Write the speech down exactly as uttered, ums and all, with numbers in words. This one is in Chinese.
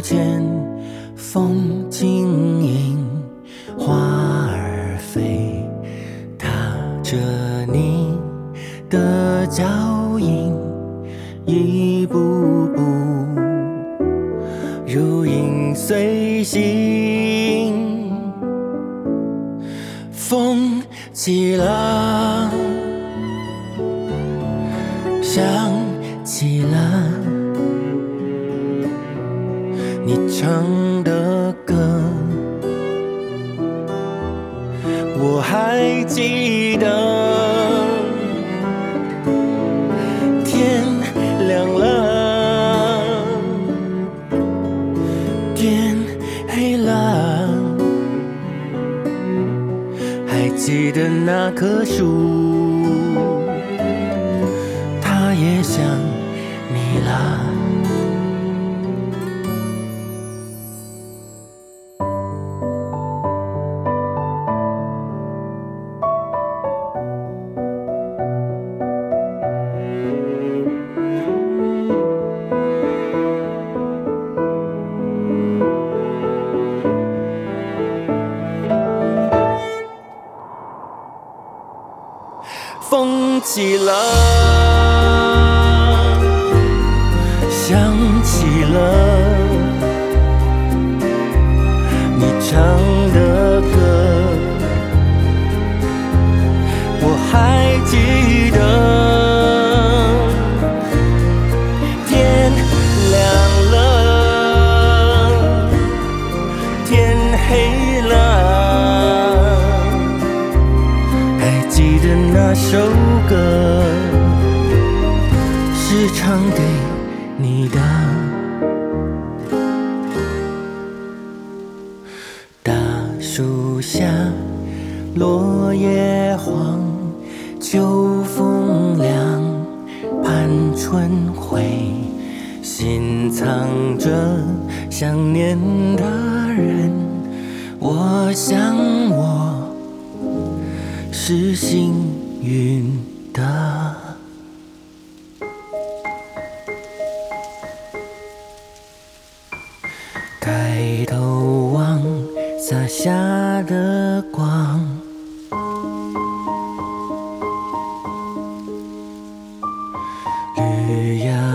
前，风轻盈，花儿飞，踏着你的脚印，一步步如影随形。风起了，想起了你唱的歌，我还记得。天亮了，天黑了，还记得那棵树，它也想你了。风起了，想起了你唱的歌，我还记得。天亮了，天黑了，还记得那首歌是唱给你的。大树下落叶黄，秋风凉，盼春回，心藏着想念的人，我想我是幸运的。抬头望洒下的光，绿芽